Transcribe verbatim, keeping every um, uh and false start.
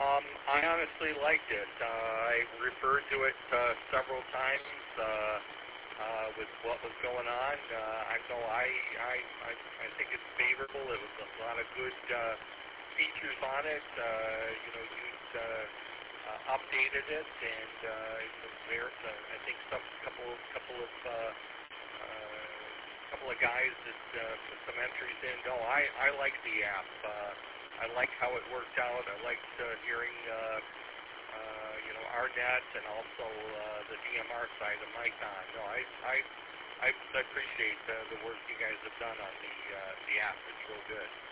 Um, I honestly liked it. Uh, I referred to it uh, several times uh, uh, with what was going on. Uh, I know I, I, I, I think it's favorable. It was a lot of good uh, features on it. Uh, you know, you uh, uh, updated it, and uh, you know, there, uh, I think some couple, couple of uh, uh, couple of guys that uh, put some entries in. No, I, I like the app. Uh, I like how it worked out. I liked uh, hearing, uh, uh, you know, our net and also uh, the D M R side of Micon. No, I, I, I, I appreciate uh, the work you guys have done on the uh, the app. It's real good.